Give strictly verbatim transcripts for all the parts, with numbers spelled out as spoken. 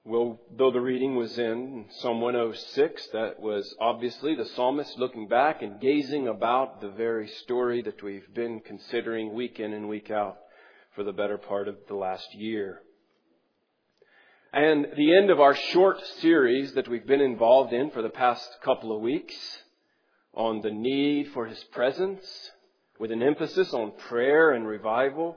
Well, though the reading was in Psalm one oh six, that was obviously the psalmist looking back and gazing about the very story that we've been considering week in and week out for the better part of the last year. And the end of our short series that we've been involved in for the past couple of weeks on the need for His presence, with an emphasis on prayer and revival.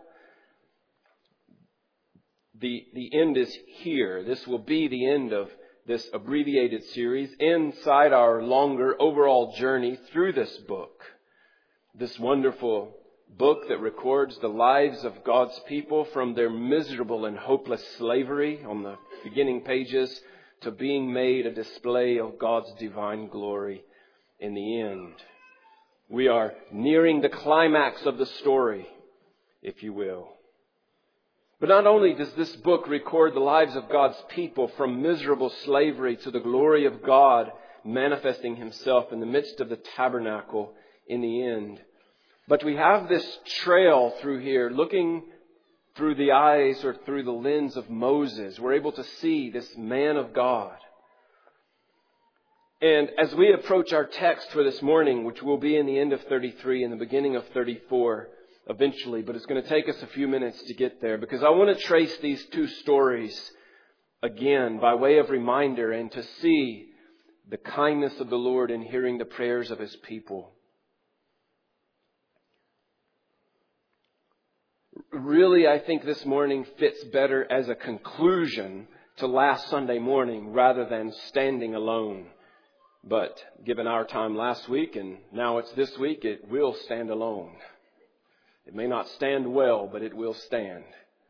The, the end is here. This will be the end of this abbreviated series inside our longer overall journey through this book. This wonderful book that records the lives of God's people from their miserable and hopeless slavery on the beginning pages to being made a display of God's divine glory in the end. We are nearing the climax of the story, if you will. But not only does this book record the lives of God's people from miserable slavery to the glory of God manifesting Himself in the midst of the tabernacle in the end, but we have this trail through here looking through the eyes or through the lens of Moses. We're able to see this man of God. And as we approach our text for this morning, which will be in the end of thirty-three and the beginning of thirty-four, eventually, but it's going to take us a few minutes to get there because I want to trace these two stories again by way of reminder and to see the kindness of the Lord in hearing the prayers of His people. Really, I think this morning fits better as a conclusion to last Sunday morning rather than standing alone. But given our time last week and now it's this week, it will stand alone. It may not stand well, but it will stand.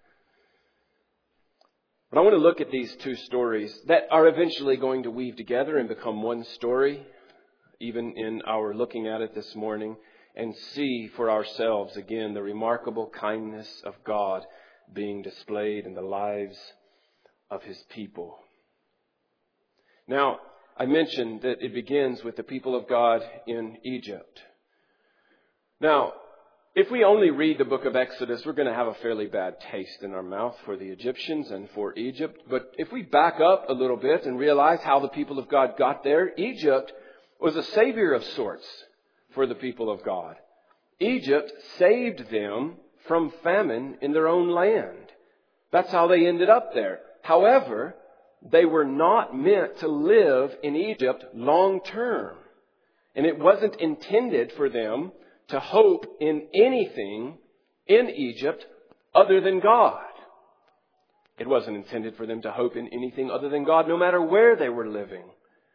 But I want to look at these two stories that are eventually going to weave together and become one story, even in our looking at it this morning, and see for ourselves again the remarkable kindness of God being displayed in the lives of His people. Now, I mentioned that it begins with the people of God in Egypt. Now, if we only read the book of Exodus, we're going to have a fairly bad taste in our mouth for the Egyptians and for Egypt. But if we back up a little bit and realize how the people of God got there, Egypt was a savior of sorts for the people of God. Egypt saved them from famine in their own land. That's how they ended up there. However, they were not meant to live in Egypt long term. And it wasn't intended for them to hope in anything in Egypt other than God. It wasn't intended for them to hope in anything other than God, no matter where they were living.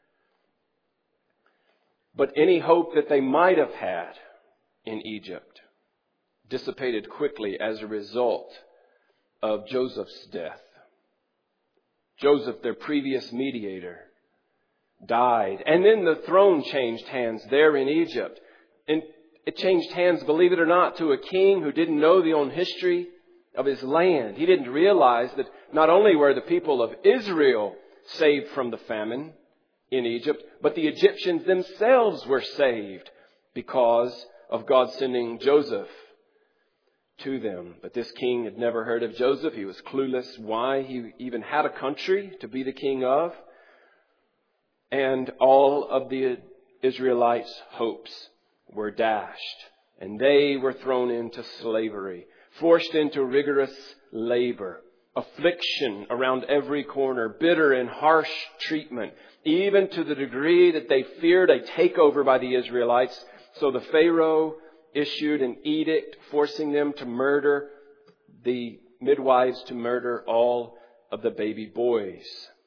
But any hope that they might have had in Egypt dissipated quickly as a result of Joseph's death. Joseph, their previous mediator, died. And then the throne changed hands there in Egypt. And it changed hands, believe it or not, to a king who didn't know the own history of his land. He didn't realize that not only were the people of Israel saved from the famine in Egypt, but the Egyptians themselves were saved because of God sending Joseph to them. But this king had never heard of Joseph. He was clueless why he even had a country to be the king of. And all of the Israelites' hopes were dashed, and they were thrown into slavery, forced into rigorous labor, affliction around every corner, bitter and harsh treatment, even to the degree that they feared a takeover by the Israelites. So the Pharaoh issued an edict forcing them to murder the midwives, to murder all of the baby boys.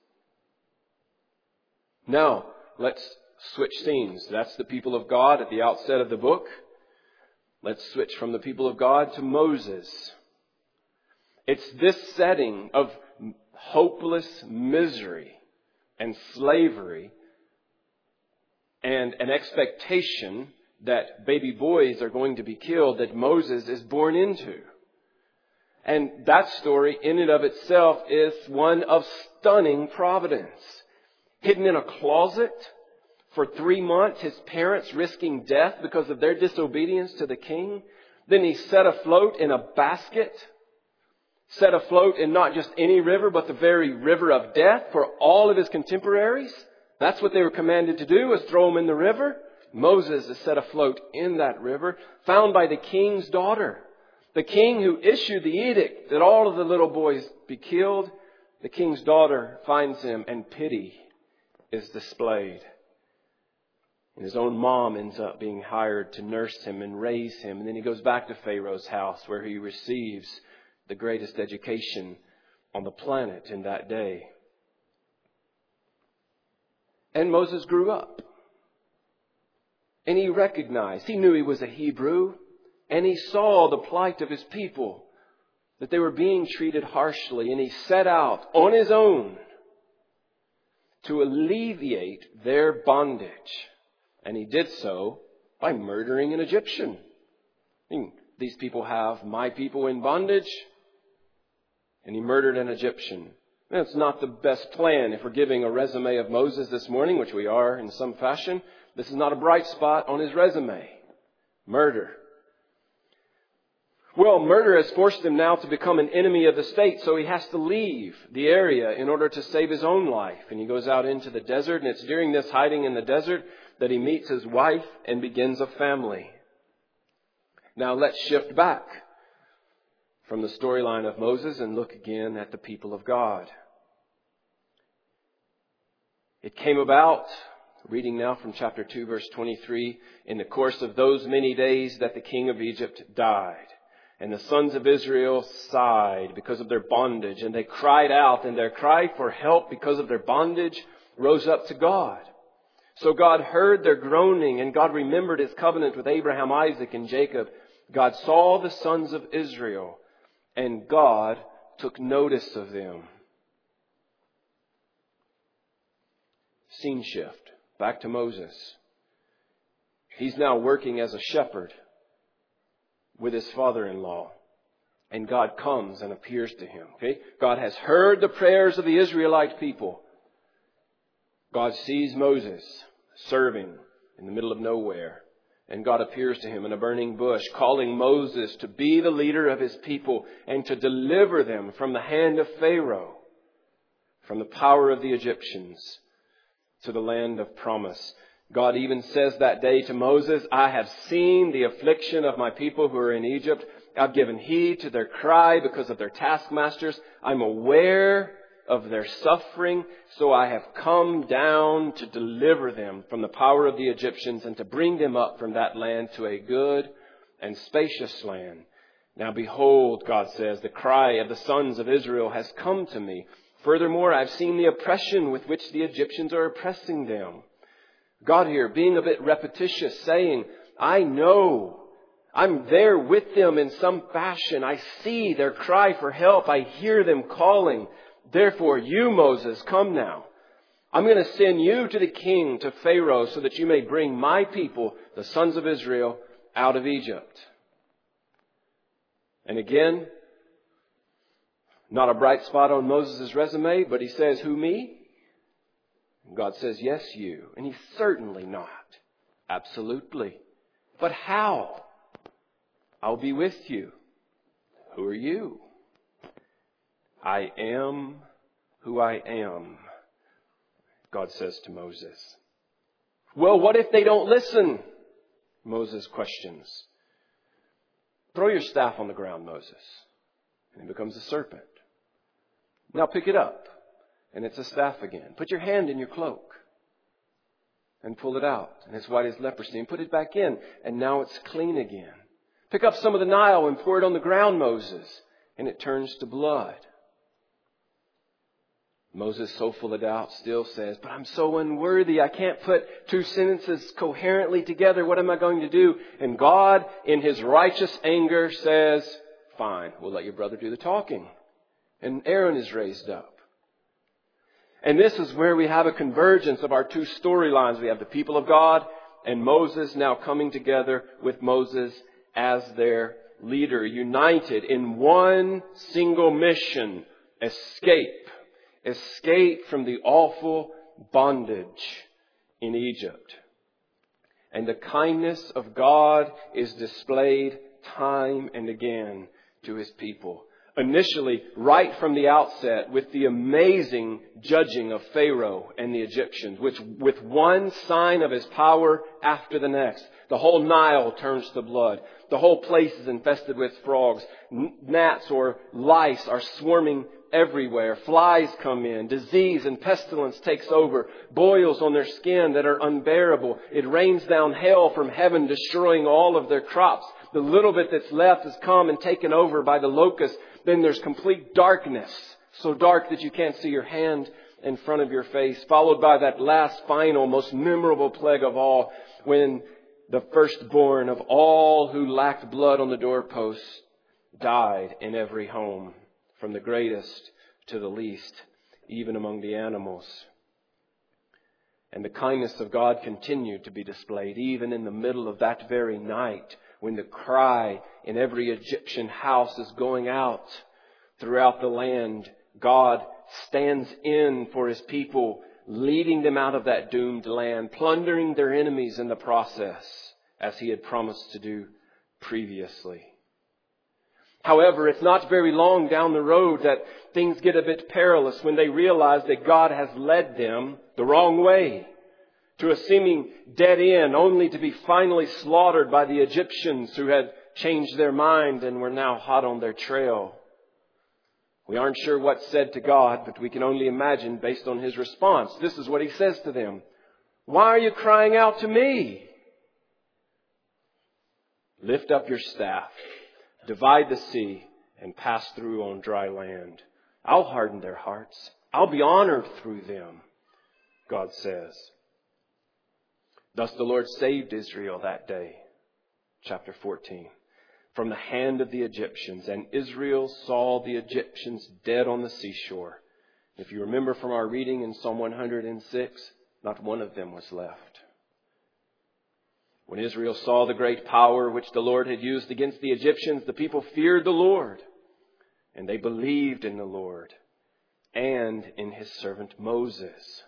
Now, let's switch scenes. That's the people of God at the outset of the book. Let's switch from the people of God to Moses. It's this setting of hopeless misery and slavery and an expectation that baby boys are going to be killed that Moses is born into. And that story in and of itself is one of stunning providence. Hidden in a closet for three months, his parents risking death because of their disobedience to the king. Then he's set afloat in a basket, set afloat in not just any river, but the very river of death for all of his contemporaries. That's what they were commanded to do, was throw him in the river. Moses is set afloat in that river, found by the king's daughter. The king who issued the edict that all of the little boys be killed, the king's daughter finds him, and pity is displayed. And his own mom ends up being hired to nurse him and raise him. And then he goes back to Pharaoh's house, where he receives the greatest education on the planet in that day. And Moses grew up. And he recognized, he knew he was a Hebrew. And he saw the plight of his people, that they were being treated harshly. And he set out on his own to alleviate their bondage. And he did so by murdering an Egyptian. I mean, these people have my people in bondage. And he murdered an Egyptian. That's not the best plan if we're giving a resume of Moses this morning, which we are in some fashion. This is not a bright spot on his resume. Murder. Well, murder has forced him now to become an enemy of the state, so he has to leave the area in order to save his own life. And he goes out into the desert, and it's during this hiding in the desert that he meets his wife and begins a family. Now let's shift back from the storyline of Moses and look again at the people of God. It came about, reading now from chapter two, verse twenty-three, in the course of those many days that the king of Egypt died. And the sons of Israel sighed because of their bondage, and they cried out, and their cry for help because of their bondage rose up to God. So God heard their groaning, and God remembered his covenant with Abraham, Isaac, and Jacob. God saw the sons of Israel, and God took notice of them. Scene shift. Back to Moses. He's now working as a shepherd with his father-in-law. And God comes and appears to him. Okay? God has heard the prayers of the Israelite people. God sees Moses serving in the middle of nowhere. And God appears to him in a burning bush, calling Moses to be the leader of his people and to deliver them from the hand of Pharaoh, from the power of the Egyptians, to the land of promise. God even says that day to Moses, I have seen the affliction of my people who are in Egypt. I've given heed to their cry because of their taskmasters. I'm aware of their suffering, so I have come down to deliver them from the power of the Egyptians and to bring them up from that land to a good and spacious land. Now behold, God says, the cry of the sons of Israel has come to me. Furthermore, I've seen the oppression with which the Egyptians are oppressing them. God here being a bit repetitious, saying, I know, I'm there with them in some fashion. I see their cry for help. I hear them calling. Therefore, you, Moses, come now. I'm going to send you to the king, to Pharaoh, so that you may bring my people, the sons of Israel, out of Egypt. And again, not a bright spot on Moses' resume, but he says, who, me? And God says, yes, you. And he's certainly not. Absolutely. But how? I'll be with you. Who are you? I am who I am, God says to Moses. Well, what if they don't listen? Moses questions. Throw your staff on the ground, Moses. And it becomes a serpent. Now pick it up. And it's a staff again. Put your hand in your cloak. And pull it out. And it's white as leprosy. And put it back in. And now it's clean again. Pick up some of the Nile and pour it on the ground, Moses. And it turns to blood. Moses, so full of doubt, still says, but I'm so unworthy. I can't put two sentences coherently together. What am I going to do? And God, in his righteous anger, says, fine, we'll let your brother do the talking. And Aaron is raised up. And this is where we have a convergence of our two storylines. We have the people of God and Moses now coming together with Moses as their leader, united in one single mission, escape. Escape from the awful bondage in Egypt. And the kindness of God is displayed time and again to his people. Initially, right from the outset, with the amazing judging of Pharaoh and the Egyptians, which with one sign of his power after the next, the whole Nile turns to blood. The whole place is infested with frogs. Gnats or lice are swarming everywhere. Flies come in. Disease and pestilence takes over. Boils on their skin that are unbearable. It rains down hail from heaven, destroying all of their crops. The little bit that's left is come and taken over by the locusts. Then there's complete darkness, so dark that you can't see your hand in front of your face, followed by that last, final, most memorable plague of all, when the firstborn of all who lacked blood on the doorposts died in every home, from the greatest to the least, even among the animals. And the kindness of God continued to be displayed, even in the middle of that very night, when the cry in every Egyptian house is going out throughout the land. God stands in for His people, leading them out of that doomed land, plundering their enemies in the process, as He had promised to do previously. However, it's not very long down the road that things get a bit perilous when they realize that God has led them the wrong way, to a seeming dead end, only to be finally slaughtered by the Egyptians who had changed their mind and were now hot on their trail. We aren't sure what's said to God, but we can only imagine based on His response. This is what He says to them. Why are you crying out to me? Lift up your staff, divide the sea, and pass through on dry land. I'll harden their hearts. I'll be honored through them, God says. Thus the Lord saved Israel that day, chapter fourteen, from the hand of the Egyptians. And Israel saw the Egyptians dead on the seashore. If you remember from our reading in Psalm one hundred six, not one of them was left. When Israel saw the great power which the Lord had used against the Egyptians, the people feared the Lord, and they believed in the Lord and in His servant Moses.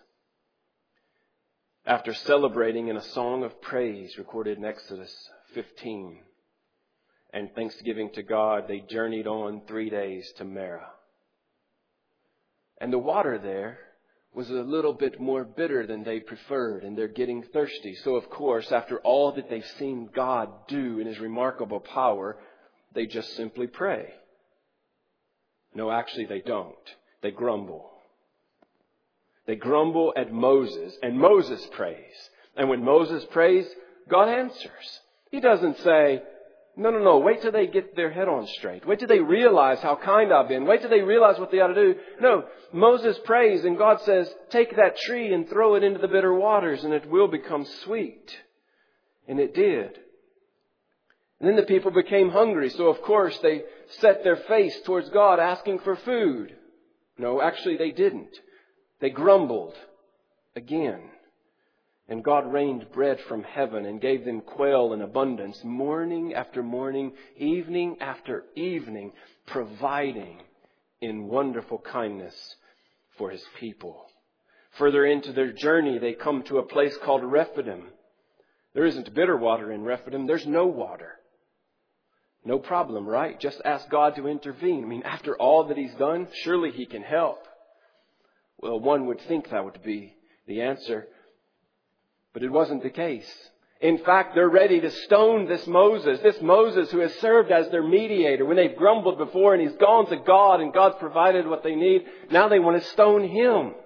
After celebrating in a song of praise recorded in Exodus fifteen and thanksgiving to God, they journeyed on three days to Marah. And the water there was a little bit more bitter than they preferred, and they're getting thirsty. So, of course, after all that they've seen God do in His remarkable power, they just simply pray. No, actually they don't. They grumble. They grumble at Moses, and Moses prays. And when Moses prays, God answers. He doesn't say, no, no, no, wait till they get their head on straight. Wait till they realize how kind I've been. Wait till they realize what they ought to do. No, Moses prays, and God says, take that tree and throw it into the bitter waters, and it will become sweet. And it did. And then the people became hungry, so of course they set their face towards God asking for food. No, actually they didn't. They grumbled again. And God rained bread from heaven and gave them quail in abundance, morning after morning, evening after evening, providing in wonderful kindness for His people. Further into their journey, they come to a place called Rephidim. There isn't bitter water in Rephidim. There's no water. No problem, right? Just ask God to intervene. I mean, after all that He's done, surely He can help. Well, one would think that would be the answer. But it wasn't the case. In fact, they're ready to stone this Moses, this Moses who has served as their mediator. When they've grumbled before and he's gone to God and God's provided what they need, now they want to stone him.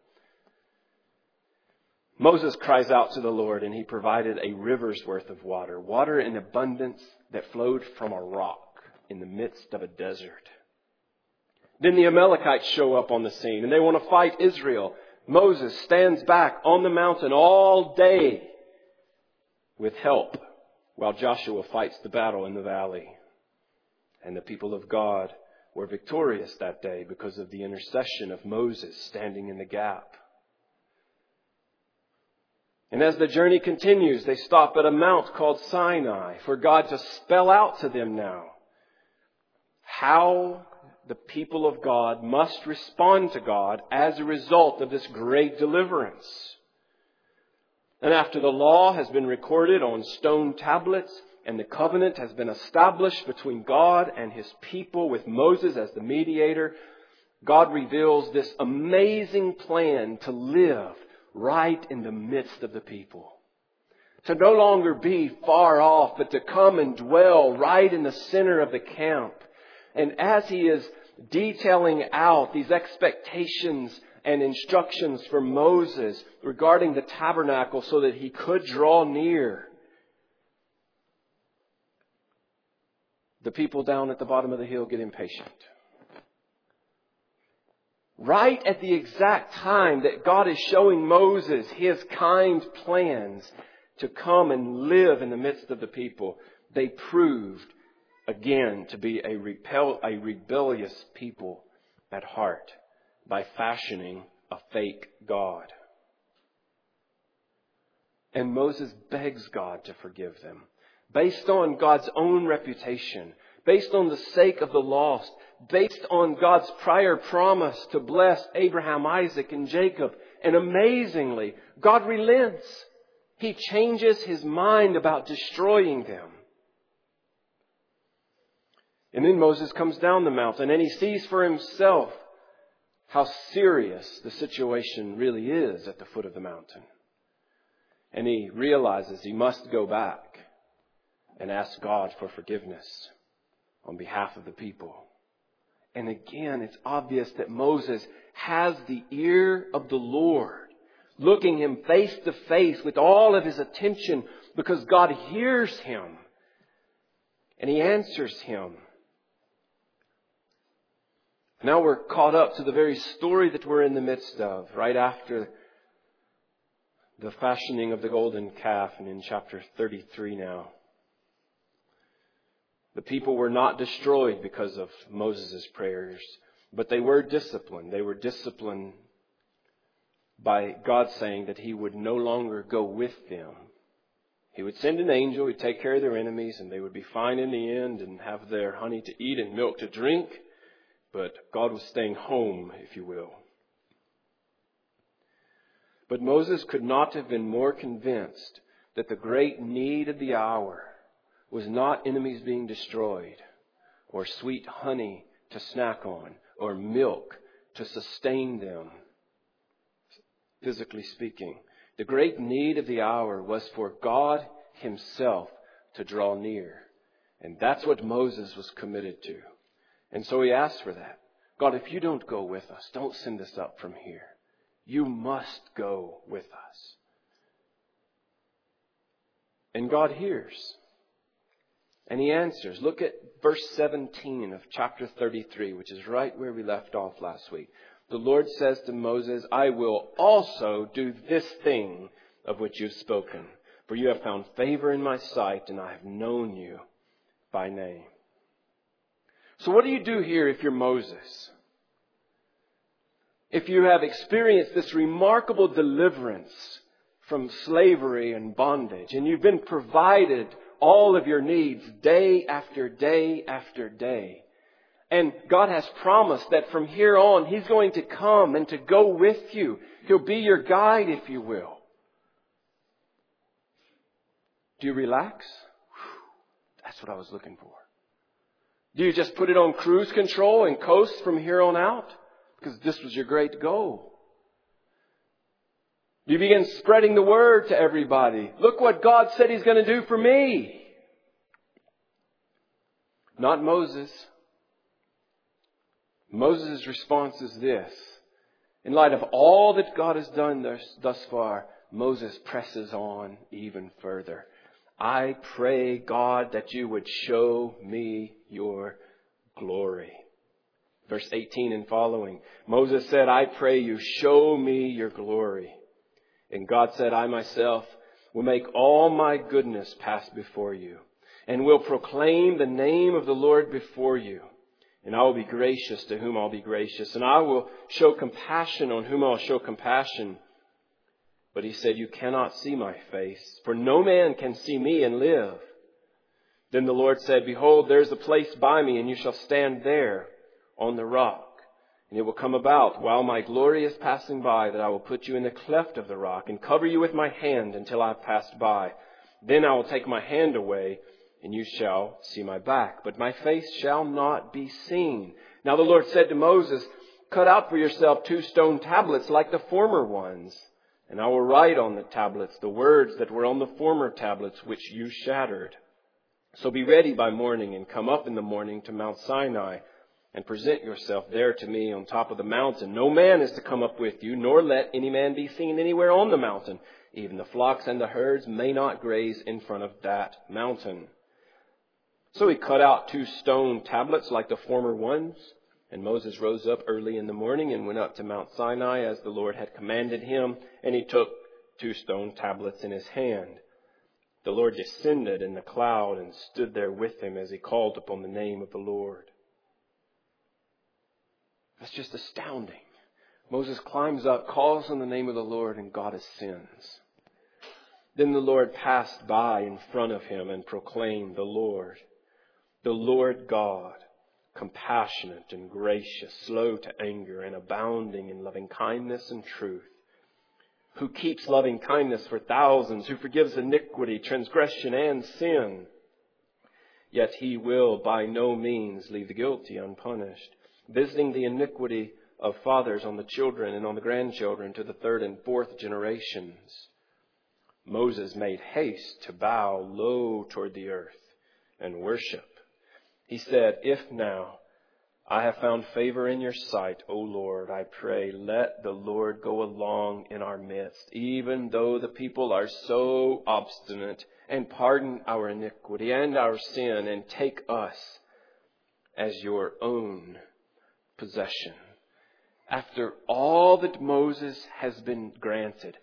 Moses cries out to the Lord, and He provided a river's worth of water, water in abundance that flowed from a rock in the midst of a desert. Then the Amalekites show up on the scene, and they want to fight Israel. Moses stands back on the mountain all day with help, while Joshua fights the battle in the valley. And the people of God were victorious that day because of the intercession of Moses standing in the gap. And as the journey continues, they stop at a mount called Sinai for God to spell out to them now how the people of God must respond to God as a result of this great deliverance. And after the law has been recorded on stone tablets, and the covenant has been established between God and His people with Moses as the mediator, God reveals this amazing plan to live right in the midst of the people. To no longer be far off, but to come and dwell right in the center of the camp. And as He is detailing out these expectations and instructions for Moses regarding the tabernacle so that he could draw near, the people down at the bottom of the hill get impatient. Right at the exact time that God is showing Moses His kind plans to come and live in the midst of the people, they proved again to be a, repel, a rebellious people at heart by fashioning a fake God. And Moses begs God to forgive them, based on God's own reputation, based on the sake of the lost, based on God's prior promise to bless Abraham, Isaac, and Jacob. And amazingly, God relents. He changes His mind about destroying them. And then Moses comes down the mountain and he sees for himself how serious the situation really is at the foot of the mountain. And he realizes he must go back and ask God for forgiveness on behalf of the people. And again, it's obvious that Moses has the ear of the Lord, looking him face to face with all of his attention, because God hears him and He answers him. Now we're caught up to the very story that we're in the midst of, right after the fashioning of the golden calf, and in chapter thirty-three now. The people were not destroyed because of Moses' prayers, but they were disciplined. They were disciplined by God saying that He would no longer go with them. He would send an angel, He'd take care of their enemies, and they would be fine in the end and have their honey to eat and milk to drink. But God was staying home, if you will. But Moses could not have been more convinced that the great need of the hour was not enemies being destroyed, or sweet honey to snack on, or milk to sustain them, physically speaking. The great need of the hour was for God Himself to draw near. And that's what Moses was committed to. And so he asked for that. God, if You don't go with us, don't send us up from here. You must go with us. And God hears. And He answers. Look at verse seventeen of chapter thirty-three, which is right where we left off last week. The Lord says to Moses, I will also do this thing of which you've spoken. For you have found favor in my sight, and I have known you by name. So what do you do here if you're Moses? If you have experienced this remarkable deliverance from slavery and bondage, and you've been provided all of your needs day after day after day, and God has promised that from here on He's going to come and to go with you. He'll be your guide, if you will. Do you relax? Whew, that's what I was looking for. Do you just put it on cruise control and coast from here on out? Because this was your great goal. Do you begin spreading the word to everybody? Look what God said He's going to do for me. Not Moses. Moses' response is this. In light of all that God has done thus, thus far, Moses presses on even further. I pray, God, that You would show me Your glory. Verse eighteen and following. Moses said, I pray You show me Your glory. And God said, I myself will make all my goodness pass before you, and will proclaim the name of the Lord before you. And I will be gracious to whom I'll be gracious, and I will show compassion on whom I'll show compassion. But He said, you cannot see my face, for no man can see me and live. Then the Lord said, behold, there's a place by me, and you shall stand there on the rock. And it will come about, while my glory is passing by, that I will put you in the cleft of the rock, and cover you with my hand until I've passed by. Then I will take my hand away, and you shall see my back, but my face shall not be seen. Now the Lord said to Moses, cut out for yourself two stone tablets like the former ones, and I will write on the tablets the words that were on the former tablets which you shattered. So be ready by morning and come up in the morning to Mount Sinai and present yourself there to me on top of the mountain. No man is to come up with you, nor let any man be seen anywhere on the mountain. Even the flocks and the herds may not graze in front of that mountain. So he cut out two stone tablets like the former ones. And Moses rose up early in the morning and went up to Mount Sinai as the Lord had commanded him. And he took two stone tablets in his hand. The Lord descended in the cloud and stood there with him as he called upon the name of the Lord. That's just astounding. Moses climbs up, calls on the name of the Lord, and God ascends. Then the Lord passed by in front of him and proclaimed, the Lord, the Lord God, compassionate and gracious, slow to anger, and abounding in loving kindness and truth, who keeps loving kindness for thousands, who forgives iniquity, transgression, and sin. Yet he will by no means leave the guilty unpunished, visiting the iniquity of fathers on the children and on the grandchildren to the third and fourth generations. Moses made haste to bow low toward the earth and worship. He said, if now I have found favor in your sight, O Lord, I pray, let the Lord go along in our midst, even though the people are so obstinate, and pardon our iniquity and our sin, and take us as your own possession. After all that Moses has been granted,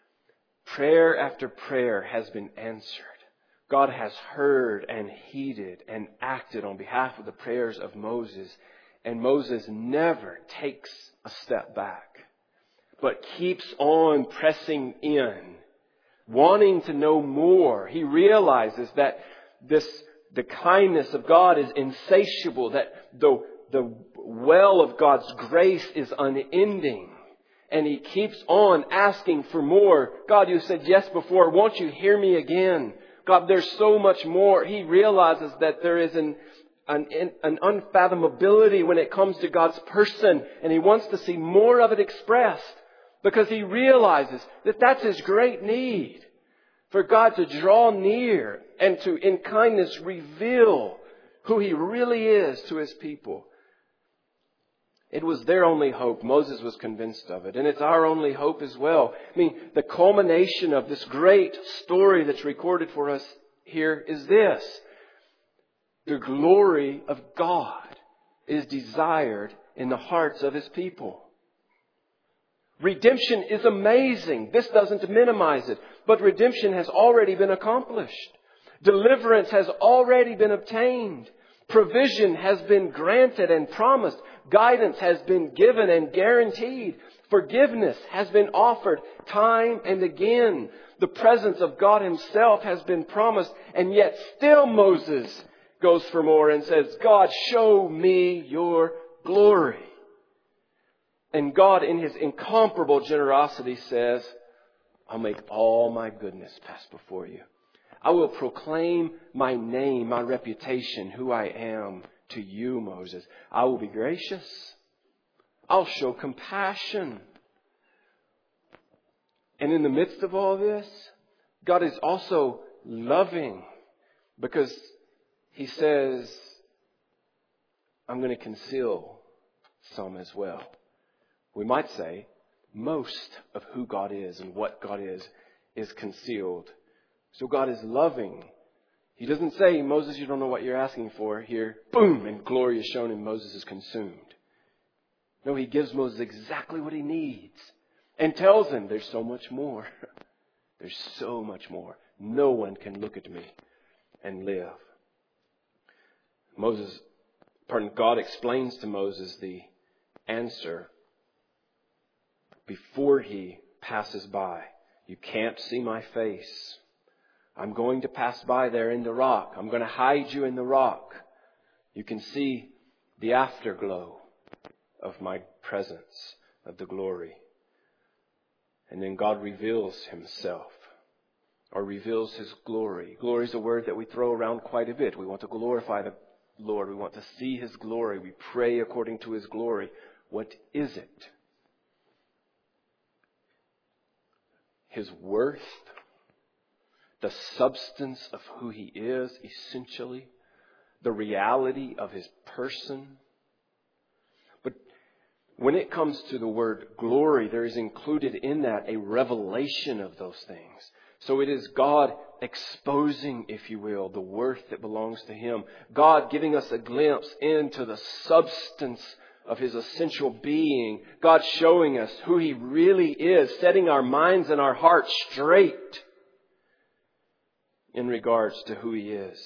prayer after prayer has been answered. God has heard and heeded and acted on behalf of the prayers of Moses. And Moses never takes a step back, but keeps on pressing in, wanting to know more. He realizes that this, the kindness of God is insatiable, that the, the well of God's grace is unending. And he keeps on asking for more. God, you said yes before. Won't you hear me again? God, there's so much more. He realizes that there is an An, an unfathomability when it comes to God's person. And he wants to see more of it expressed because he realizes that that's his great need. For God to draw near and to, in kindness, reveal who he really is to his people. It was their only hope. Moses was convinced of it. And it's our only hope as well. I mean, the culmination of this great story that's recorded for us here is this. The glory of God is desired in the hearts of his people. Redemption is amazing. This doesn't minimize it. But redemption has already been accomplished. Deliverance has already been obtained. Provision has been granted and promised. Guidance has been given and guaranteed. Forgiveness has been offered time and again. The presence of God himself has been promised. And yet still Moses goes for more and says, God, show me your glory. And God, in his incomparable generosity, says, I'll make all my goodness pass before you. I will proclaim my name, my reputation, who I am to you, Moses. I will be gracious. I'll show compassion. And in the midst of all this, God is also loving because he says, I'm going to conceal some as well. We might say most of who God is and what God is, is concealed. So God is loving. He doesn't say, Moses, you don't know what you're asking for here. Boom, and glory is shown and Moses is consumed. No, he gives Moses exactly what he needs and tells him there's so much more. There's so much more. No one can look at me and live. Moses, pardon, God explains to Moses the answer before he passes by. You can't see my face. I'm going to pass by there in the rock. I'm going to hide you in the rock. You can see the afterglow of my presence, of the glory. And then God reveals himself. or reveals His glory. Glory is a word that we throw around quite a bit. We want to glorify the Lord. We want to see His glory. We pray according to His glory. What is it? His worth, the substance of who He is, essentially, the reality of His person. But when it comes to the word glory, there is included in that a revelation of those things. So it is God exposing, if you will, the worth that belongs to Him. God giving us a glimpse into the substance of His essential being. God showing us who He really is, setting our minds and our hearts straight in regards to who He is.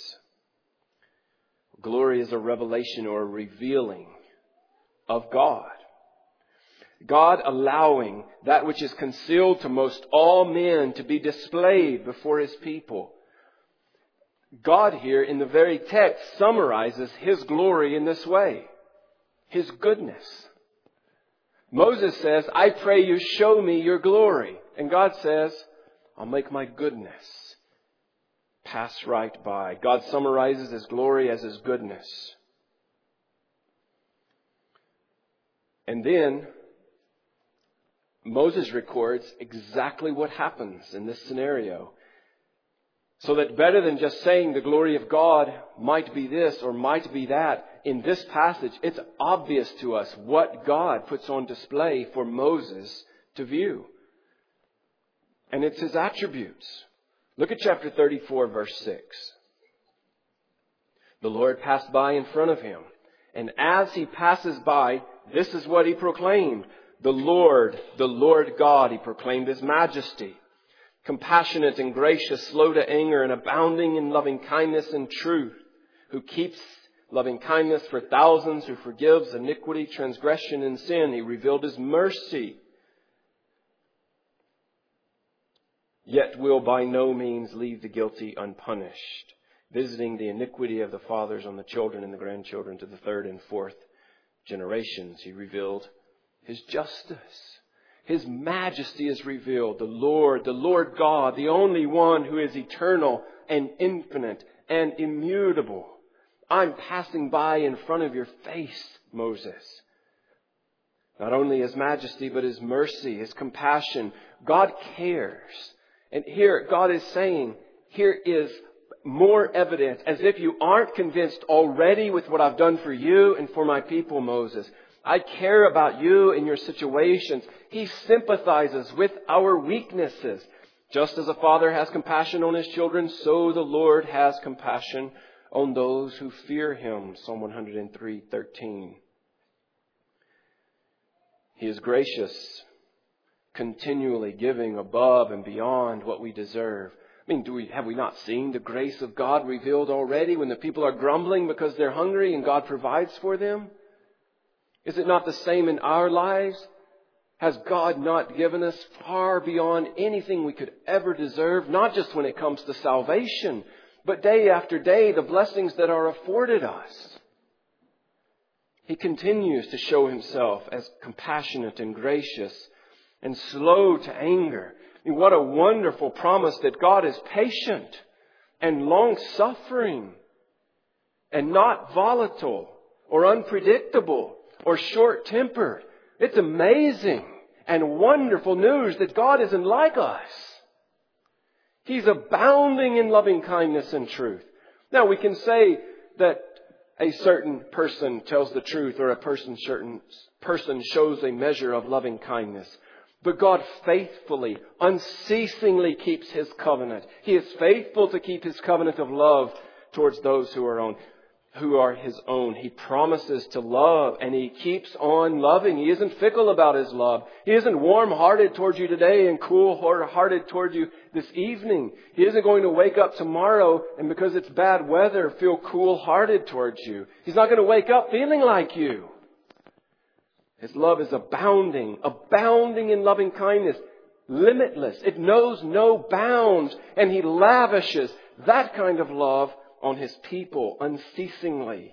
Glory is a revelation or a revealing of God. God allowing that which is concealed to most all men to be displayed before His people. God here in the very text summarizes His glory in this way. His goodness. Moses says, I pray you show me your glory. And God says, I'll make my goodness pass right by. God summarizes His glory as His goodness. And then Moses records exactly what happens in this scenario. So that better than just saying the glory of God might be this or might be that, in this passage, it's obvious to us what God puts on display for Moses to view. And it's His attributes. Look at chapter thirty-four, verse six. The Lord passed by in front of him, and as He passes by, this is what He proclaimed. The Lord, the Lord God, He proclaimed His majesty. Compassionate and gracious, slow to anger, and abounding in loving kindness and truth, who keeps loving kindness for thousands, who forgives iniquity, transgression, and sin. He revealed His mercy, yet will by no means leave the guilty unpunished, visiting the iniquity of the fathers on the children and the grandchildren to the third and fourth generations. He revealed His justice. His majesty is revealed. The Lord, the Lord God, the only one who is eternal and infinite and immutable. I'm passing by in front of your face, Moses. Not only His majesty, but His mercy, His compassion. God cares. And here God is saying, here is more evidence, as if you aren't convinced already with what I've done for you and for my people, Moses. I care about you and your situations. He sympathizes with our weaknesses. Just as a father has compassion on his children, so the Lord has compassion on those who fear Him. Psalm one hundred three, thirteen. He is gracious, continually giving above and beyond what we deserve. I mean, do we, have we not seen the grace of God revealed already when the people are grumbling because they're hungry and God provides for them? Is it not the same in our lives? Has God not given us far beyond anything we could ever deserve? Not just when it comes to salvation, but day after day, the blessings that are afforded us. He continues to show Himself as compassionate and gracious and slow to anger. I mean, what a wonderful promise that God is patient and long-suffering and not volatile or unpredictable or short-tempered. It's amazing and wonderful news that God isn't like us. He's abounding in loving kindness and truth. Now, we can say that a certain person tells the truth or a person certain person shows a measure of loving kindness. But God faithfully, unceasingly keeps His covenant. He is faithful to keep His covenant of love towards those who are on, who are His own. He promises to love, and He keeps on loving. He isn't fickle about His love. He isn't warm-hearted towards you today and cool-hearted towards you this evening. He isn't going to wake up tomorrow and because it's bad weather feel cool-hearted towards you. He's not going to wake up feeling like you. His love is abounding, abounding in loving kindness, limitless. It knows no bounds, and He lavishes that kind of love on His people unceasingly.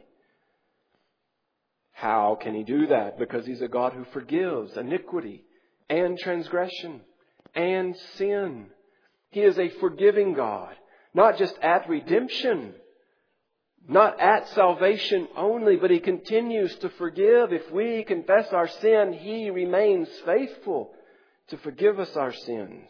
How can He do that? Because He's a God who forgives iniquity and transgression and sin. He is a forgiving God, not just at redemption, not at salvation only, but He continues to forgive. If we confess our sin, He remains faithful to forgive us our sins.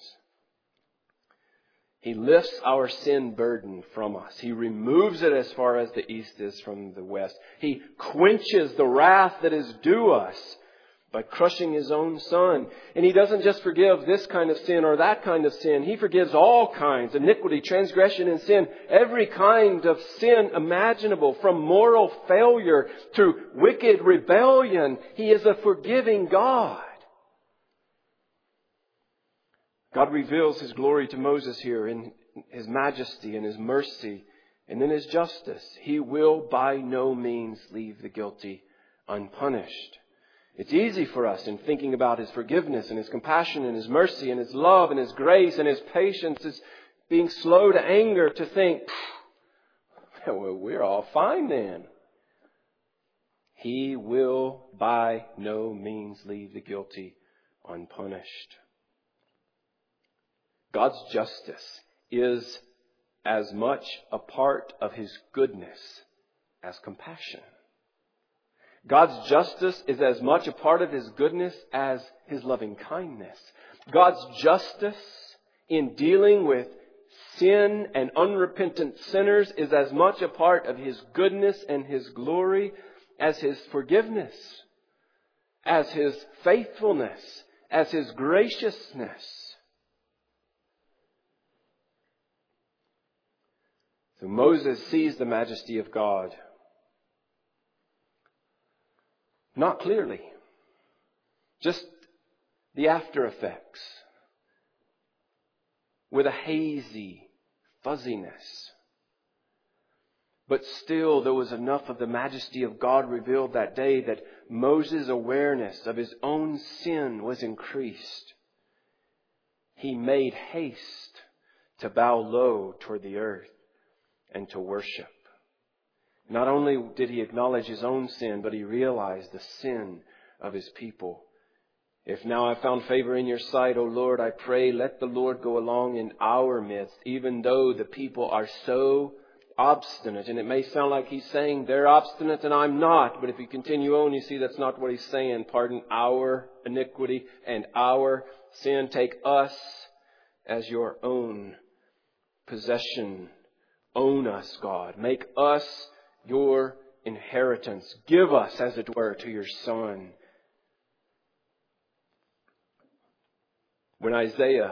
He lifts our sin burden from us. He removes it as far as the east is from the west. He quenches the wrath that is due us by crushing His own Son. And He doesn't just forgive this kind of sin or that kind of sin. He forgives all kinds, iniquity, transgression, and sin. Every kind of sin imaginable, from moral failure to wicked rebellion. He is a forgiving God. God reveals His glory to Moses here in His majesty and His mercy and in His justice. He will by no means leave the guilty unpunished. It's easy for us in thinking about His forgiveness and His compassion and His mercy and His love and His grace and His patience, His being slow to anger, to think, well, we're all fine then. He will by no means leave the guilty unpunished. God's justice is as much a part of His goodness as compassion. God's justice is as much a part of His goodness as His loving kindness. God's justice in dealing with sin and unrepentant sinners is as much a part of His goodness and His glory as His forgiveness, as His faithfulness, as His graciousness. So Moses sees the majesty of God. Not clearly. Just the after effects. With a hazy fuzziness. But still there was enough of the majesty of God revealed that day that Moses' awareness of his own sin was increased. He made haste to bow low toward the earth and to worship. Not only did he acknowledge his own sin, but he realized the sin of his people. If now I found favor in your sight, O Lord, I pray, let the Lord go along in our midst, even though the people are so obstinate. And it may sound like he's saying they're obstinate and I'm not. But if you continue on, you see that's not what he's saying. Pardon our iniquity and our sin. Take us as your own possession. Own us, God. Make us your inheritance. Give us, as it were, to your Son. When Isaiah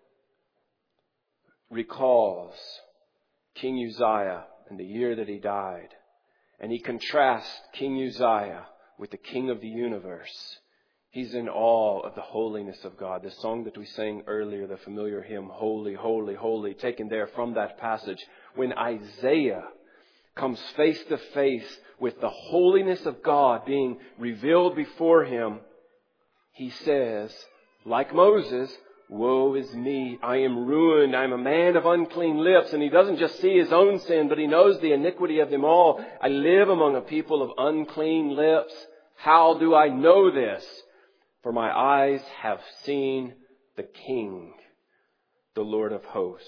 recalls King Uzziah and the year that he died, and he contrasts King Uzziah with the King of the universe, he's in awe of the holiness of God. The song that we sang earlier, the familiar hymn, Holy, Holy, Holy, taken there from that passage. When Isaiah comes face to face with the holiness of God being revealed before him, he says, like Moses, woe is me, I am ruined, I am a man of unclean lips. And he doesn't just see his own sin, but he knows the iniquity of them all. I live among a people of unclean lips. How do I know this? For my eyes have seen the King, the Lord of hosts.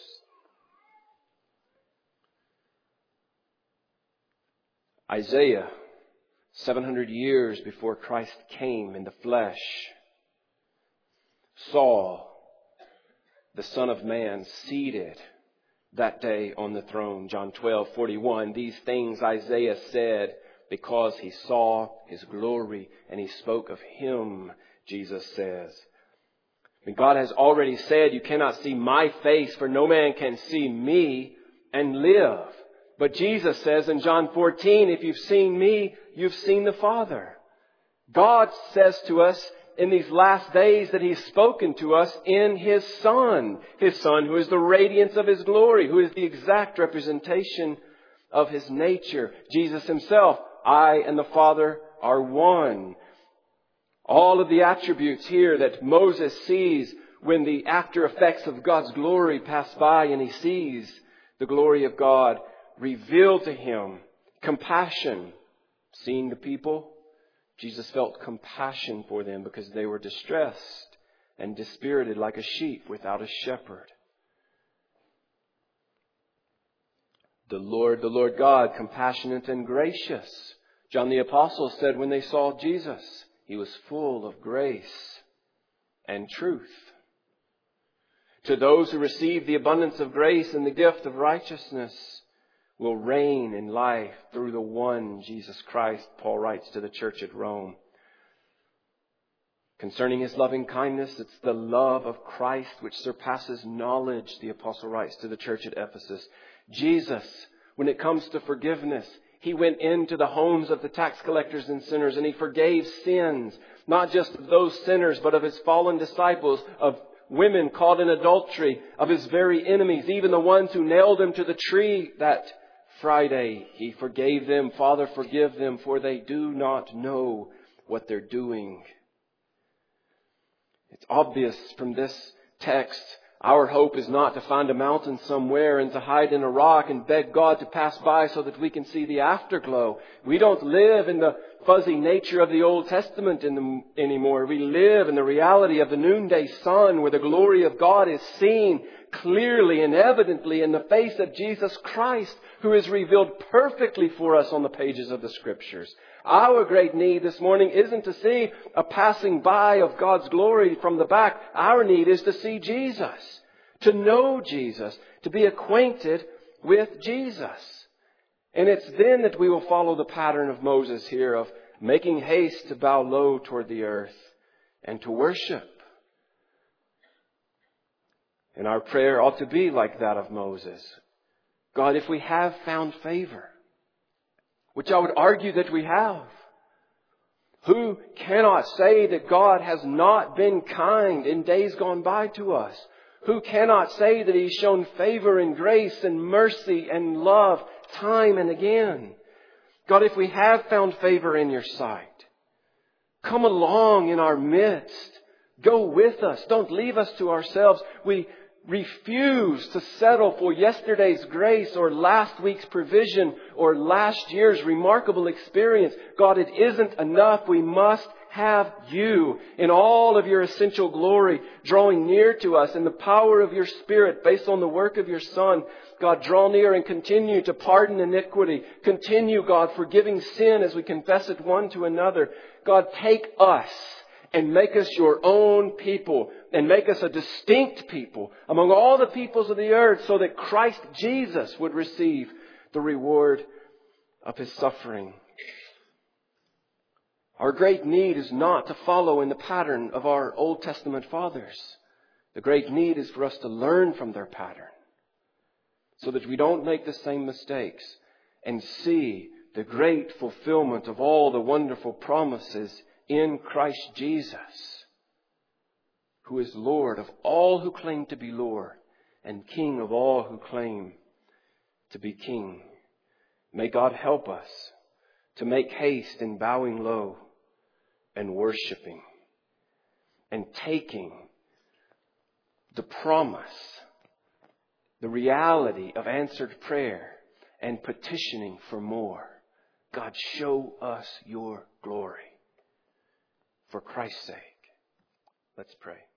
Isaiah, seven hundred years before Christ came in the flesh, saw the Son of Man seated that day on the throne. John twelve forty-one. These things Isaiah said because he saw his glory and he spoke of him, Jesus says. And God has already said, you cannot see my face, for no man can see me and live. But Jesus says in John fourteen, if you've seen me, you've seen the Father. God says to us in these last days that He's spoken to us in His Son. His Son who is the radiance of His glory, who is the exact representation of His nature. Jesus Himself, I and the Father are one. All of the attributes here that Moses sees when the after effects of God's glory pass by and he sees the glory of God revealed to him. Compassion. Seeing the people, Jesus felt compassion for them because they were distressed and dispirited like a sheep without a shepherd. The Lord, the Lord God, compassionate and gracious. John the Apostle said when they saw Jesus, He was full of grace and truth. To those who receive the abundance of grace and the gift of righteousness will reign in life through the one Jesus Christ, Paul writes to the church at Rome. Concerning His loving kindness, it's the love of Christ which surpasses knowledge, the Apostle writes to the church at Ephesus. Jesus, when it comes to forgiveness, He went into the homes of the tax collectors and sinners and He forgave sins, not just of those sinners, but of His fallen disciples, of women caught in adultery, of His very enemies, even the ones who nailed Him to the tree that Friday. He forgave them. Father, forgive them, for they do not know what they're doing. It's obvious from this text, our hope is not to find a mountain somewhere and to hide in a rock and beg God to pass by so that we can see the afterglow. We don't live in the fuzzy nature of the Old Testament in the, anymore. We live in the reality of the noonday sun, where the glory of God is seen clearly and evidently in the face of Jesus Christ, who is revealed perfectly for us on the pages of the Scriptures. Our great need this morning isn't to see a passing by of God's glory from the back. Our need is to see Jesus, to know Jesus, to be acquainted with Jesus. And it's then that we will follow the pattern of Moses here of making haste to bow low toward the earth and to worship. And our prayer ought to be like that of Moses. God, if we have found favor, which I would argue that we have, who cannot say that God has not been kind in days gone by to us? Who cannot say that He's shown favor and grace and mercy and love time and again? God, if we have found favor in Your sight, come along in our midst. Go with us. Don't leave us to ourselves. We refuse to settle for yesterday's grace or last week's provision or last year's remarkable experience. God, it isn't enough. We must have You in all of Your essential glory, drawing near to us in the power of Your Spirit based on the work of Your Son. God, draw near and continue to pardon iniquity. Continue, God, forgiving sin as we confess it one to another. God, take us and make us Your own people, and make us a distinct people among all the peoples of the earth, so that Christ Jesus would receive the reward of His suffering. Our great need is not to follow in the pattern of our Old Testament fathers. The great need is for us to learn from their pattern, so that we don't make the same mistakes and see the great fulfillment of all the wonderful promises in Christ Jesus, who is Lord of all who claim to be Lord and King of all who claim to be King. May God help us to make haste in bowing low and worshiping and taking the promise, the reality of answered prayer and petitioning for more. God, show us Your glory. For Christ's sake, let's pray.